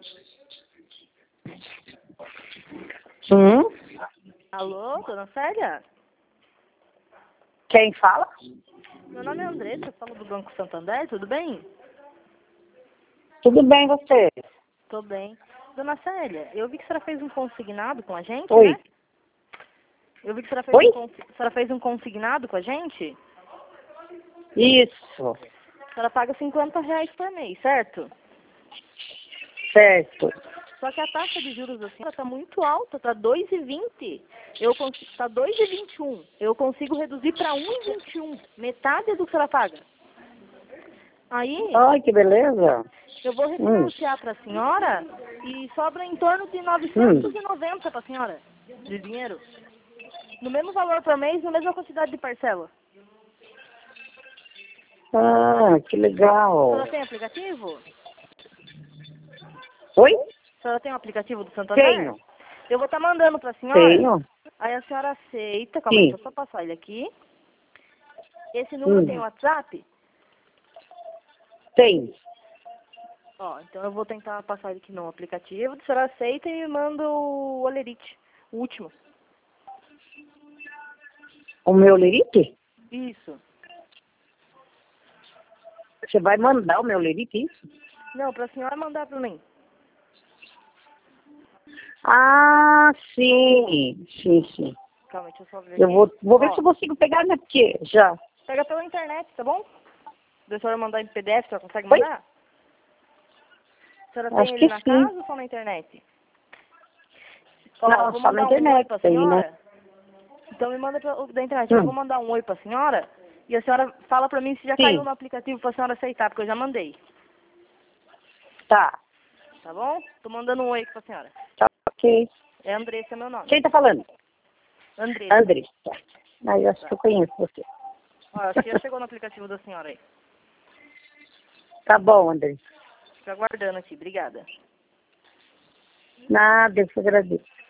Hum? Alô, dona Célia? Quem fala? Meu nome é Andressa, eu falo do Banco Santander, tudo bem? Tudo bem, você? Tô bem. Dona Célia, eu vi que a senhora fez um consignado com a gente, Oi. né? Eu vi que a Oi? senhora fez um consignado com a gente. Isso, A senhora paga R$ 50 por mês, certo? certo. Só que a taxa de juros da senhora tá muito alta, tá 2,20. Tá 2,21. Eu consigo reduzir para 1,21, metade do que a senhora paga. Aí, Ai, que beleza. eu vou refinanciar para a senhora e sobra em torno de 990 para a senhora de dinheiro. No mesmo valor por mês, na mesma quantidade de parcela. Ah, que A legal. senhora tem aplicativo? Oi? A senhora tem um aplicativo do Santander? Tenho. Eu vou estar mandando para a senhora. Tenho. Aí a senhora aceita. Calma aí, Sim. deixa eu só passar ele aqui. Esse número tem WhatsApp? Tem. Ó, então eu vou tentar passar ele aqui no aplicativo. A senhora aceita e me manda o Olerite, o último. O meu lerite? Isso. Você vai mandar o meu lerite, isso? Não, para a senhora mandar para mim. Ah, sim. Sim, sim. Calma, deixa eu só ver Eu aqui. vou ver Ó, se eu consigo pegar, né? Porque já. pega pela internet, tá bom? Se a senhora mandar em PDF, a senhora consegue Oi? mandar? A senhora Acho tem ele que na sim. casa ou só na internet? Ó, eu Não, vou só na mandar um oi internet pra tem, né? senhora. Então me manda da internet. Eu vou mandar um oi pra senhora e a senhora fala pra mim se já caiu Sim. no aplicativo pra senhora aceitar, porque eu já mandei. Tá. Tá bom? Tô mandando um oi aqui pra senhora. Tá, ok. É Andressa, meu nome. Quem tá falando? Andressa. André. Ah, eu acho que eu conheço você. Ó, acho que já chegou no aplicativo da senhora aí. Tá bom, André. Fica aguardando aqui. Obrigada. Nada, eu te agradeço.